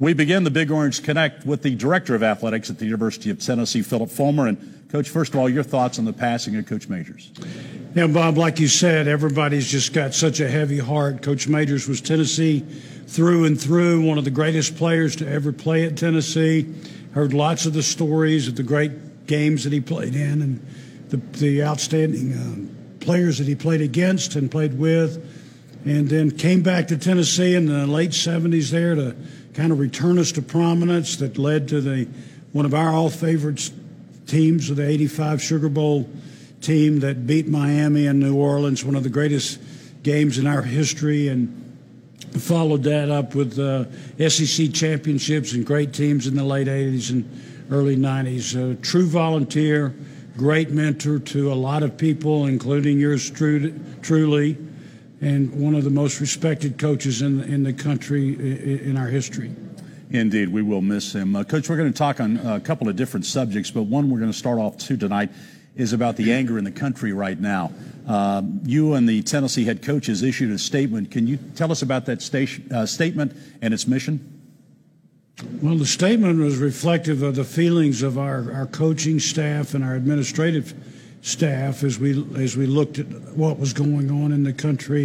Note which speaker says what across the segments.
Speaker 1: We begin the Big Orange Connect with the Director of Athletics at the University of Tennessee, Philip Fulmer. And, Coach, first of all, your thoughts on the passing of Coach Majors.
Speaker 2: Yeah, Bob, like you said, everybody's just got such a heavy heart. Coach Majors was Tennessee through and through, one of the greatest players to ever play at Tennessee. Heard lots of the stories of the great games that he played in and the outstanding players that he played against and played with. And then came back to Tennessee in the late 70s there to kind of return us to prominence that led to one of our all-favorite teams of the 85 Sugar Bowl team that beat Miami and New Orleans, one of the greatest games in our history, and followed that up with SEC championships and great teams in the late 80s and early 90s. A true volunteer, great mentor to a lot of people, including yours truly, and one of the most respected coaches in the country in our history.
Speaker 1: Indeed, we will miss him. Coach, we're going to talk on a couple of different subjects, but one we're going to start off to tonight is about the anger in the country right now. You and the Tennessee head coach has issued a statement. Can you tell us about that statement and its mission?
Speaker 2: Well, the statement was reflective of the feelings of our coaching staff and our administrative staff as we looked at what was going on in the country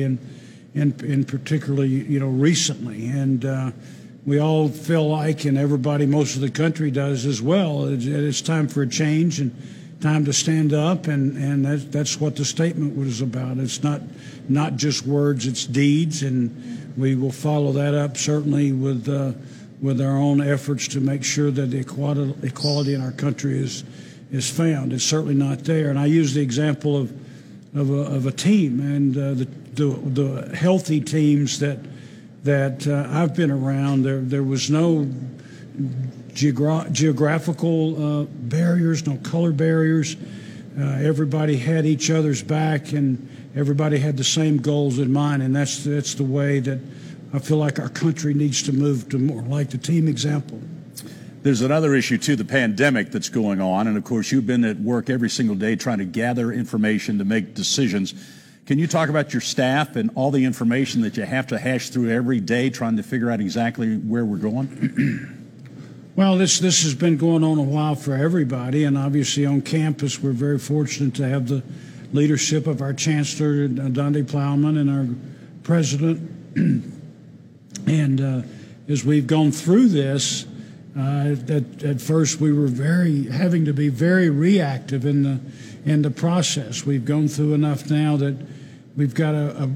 Speaker 2: and particularly recently, and we all feel like, and everybody, most of the country does as well, it's time for a change and time to stand up, and that's what the statement was about. It's not just words, it's deeds, and we will follow that up certainly with our own efforts to make sure that the equality in our country is found. It's certainly not there. And I use the example of a team and the healthy teams that I've been around. There was no geographical barriers, no color barriers. Everybody had each other's back, and everybody had the same goals in mind. And that's the way that I feel like our country needs to move to more like the team example.
Speaker 1: There's another issue, too, the pandemic that's going on. And, of course, you've been at work every single day trying to gather information to make decisions. Can you talk about your staff and all the information that you have to hash through every day trying to figure out exactly where we're going?
Speaker 2: Well, this has been going on a while for everybody. And obviously on campus, we're very fortunate to have the leadership of our Chancellor, Donde Plowman, and our President. And as we've gone through this, at first we were having to be very reactive in the process. We've gone through enough now that we've got a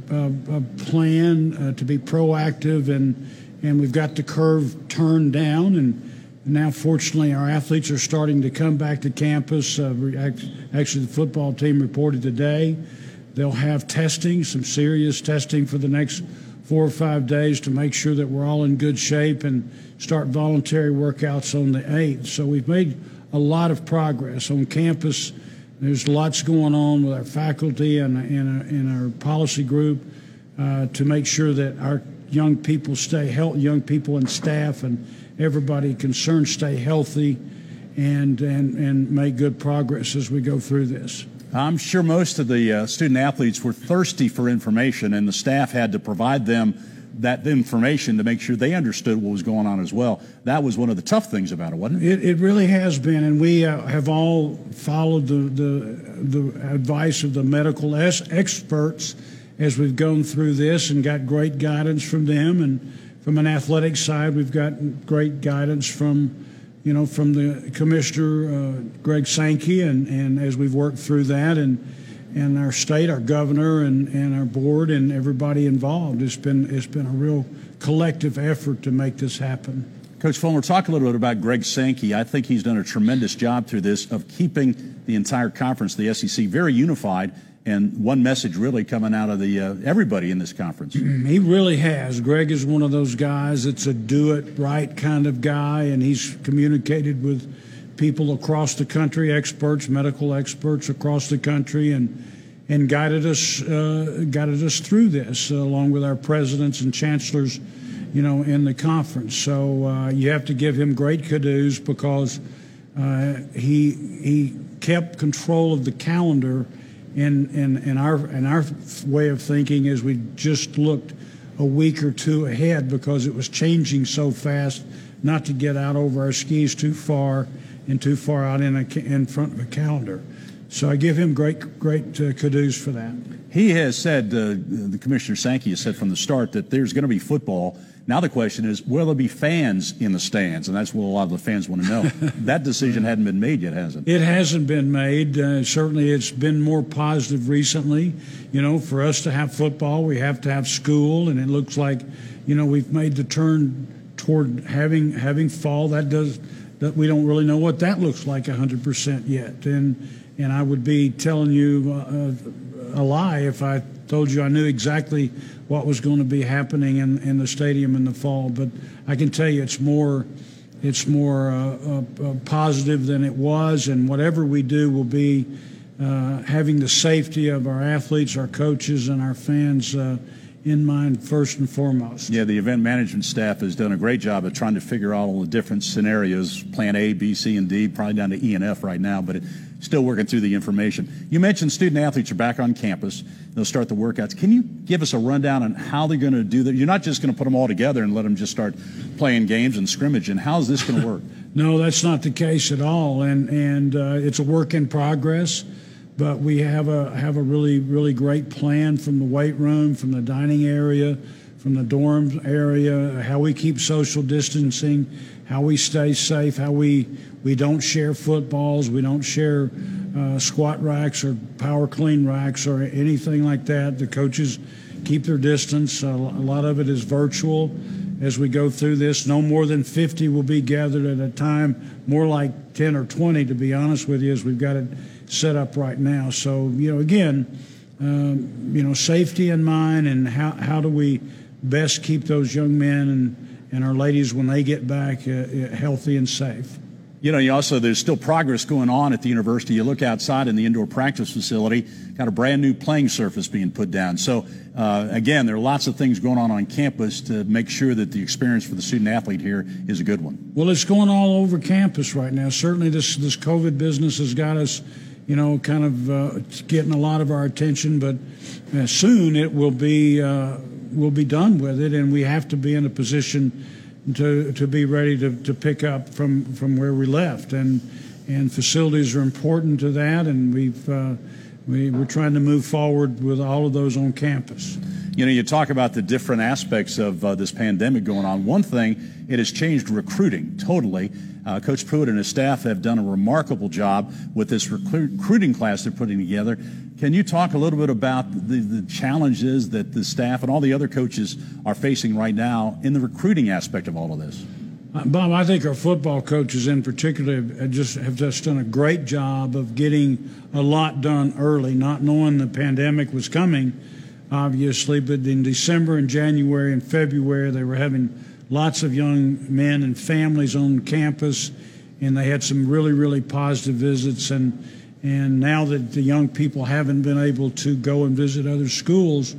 Speaker 2: plan to be proactive, and we've got the curve turned down. And now, fortunately, our athletes are starting to come back to campus. Actually, the football team reported today they'll have testing, some serious testing for the next 4 or 5 days to make sure that we're all in good shape and start voluntary workouts on the 8th. So we've made a lot of progress on campus. There's lots going on with our faculty and our policy group to make sure that our young people stay healthy, young people and staff and everybody concerned stay healthy and make good progress as we go through this.
Speaker 1: I'm sure most of the student athletes were thirsty for information, and the staff had to provide them that information to make sure they understood what was going on as well. That was one of the tough things about it, wasn't it?
Speaker 2: It really has been, and we have all followed the advice of the medical experts as we've gone through this and got great guidance from them. And from an athletic side, we've got great guidance from the commissioner, Greg Sankey, and as we've worked through that, and our state, our governor, and our board, and everybody involved. It's been a real collective effort to make this happen.
Speaker 1: Coach Fulmer, talk a little bit about Greg Sankey. I think he's done a tremendous job through this of keeping the entire conference, the SEC, very unified, and one message really coming out of the everybody in this conference.
Speaker 2: He really has. Greg is one of those guys that's a do-it-right kind of guy, and he's communicated with people across the country, experts, medical experts across the country, and guided us through this, along with our presidents and chancellors, in the conference. So you have to give him great kudos because he kept control of the calendar. In our way of thinking is we just looked a week or two ahead because it was changing so fast not to get out over our skis too far and too far out in front of a calendar. So I give him great kudos for that.
Speaker 1: He has said, the Commissioner Sankey has said from the start that there's going to be football. Now the question is, will there be fans in the stands? And that's what a lot of the fans want to know. That decision hadn't been made yet, has it?
Speaker 2: It hasn't been made. Certainly it's been more positive recently. You know, for us to have football, we have to have school, and it looks like, you know, we've made the turn toward having fall. That we don't really know what that looks like 100% yet. And I would be telling you a lie if I told you I knew exactly what was going to be happening in the stadium in the fall. But I can tell you it's more positive than it was, and whatever we do will be having the safety of our athletes, our coaches, and our fans in mind first and foremost.
Speaker 1: Yeah, the event management staff has done a great job of trying to figure out all the different scenarios, plan A, B, C, and D, probably down to E and F right now, but still working through the information. You mentioned student athletes are back on campus. They'll start the workouts. Can you give us a rundown on how they're going to do that? You're not just going to put them all together and let them just start playing games and scrimmaging. How's this going to work?
Speaker 2: No, that's not the case at all, and it's a work in progress. But we have a really great plan from the weight room, from the dining area, from the dorm area, how we keep social distancing, how we stay safe, how we don't share footballs, we don't share squat racks or power clean racks or anything like that. The coaches keep their distance. A lot of it is virtual as we go through this. No more than 50 will be gathered at a time, more like 10 or 20, to be honest with you, as we've got it set up right now. So, you know, again, safety in mind, and how do we best keep those young men and our ladies when they get back healthy and safe.
Speaker 1: You know, there's still progress going on at the university. You look outside in the indoor practice facility, got a brand new playing surface being put down. So, again, there are lots of things going on campus to make sure that the experience for the student athlete here is a good one.
Speaker 2: Well, it's going all over campus right now. Certainly this COVID business has got us, you know, kind of getting a lot of our attention, but soon it will be done with it, and we have to be in a position to be ready to pick up from where we left, and facilities are important to that, and we're trying to move forward with all of those on campus.
Speaker 1: You know, you talk about the different aspects of this pandemic going on. One thing, it has changed recruiting totally. Coach Pruitt and his staff have done a remarkable job with this recruiting class they're putting together. Can you talk a little bit about the challenges that the staff and all the other coaches are facing right now in the recruiting aspect of all of this?
Speaker 2: Bob, I think our football coaches in particular have just done a great job of getting a lot done early, not knowing the pandemic was coming, obviously, but in December and January and February they were having lots of young men and families on campus, and they had some really positive visits. And now that the young people haven't been able to go and visit other schools,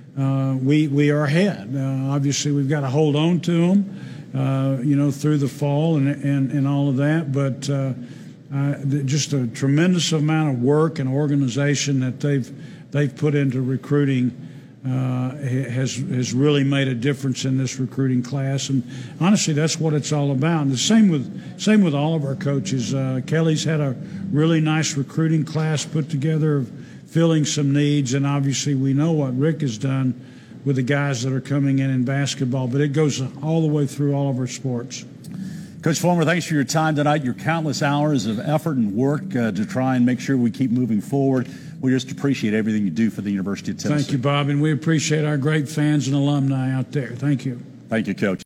Speaker 2: we are ahead. Obviously, we've got to hold on to them, through the fall and all of that. But just a tremendous amount of work and organization that they've put into recruiting has really made a difference in this recruiting class. And honestly, that's what it's all about. And the same with all of our coaches. Kelly's had a really nice recruiting class put together, filling some needs. And obviously, we know what Rick has done with the guys that are coming in basketball. But it goes all the way through all of our sports.
Speaker 1: Coach Fulmer, thanks for your time tonight, your countless hours of effort and work to try and make sure we keep moving forward. We just appreciate everything you do for the University of Tennessee.
Speaker 2: Thank you, Bob, and we appreciate our great fans and alumni out there. Thank you.
Speaker 1: Thank you, Coach.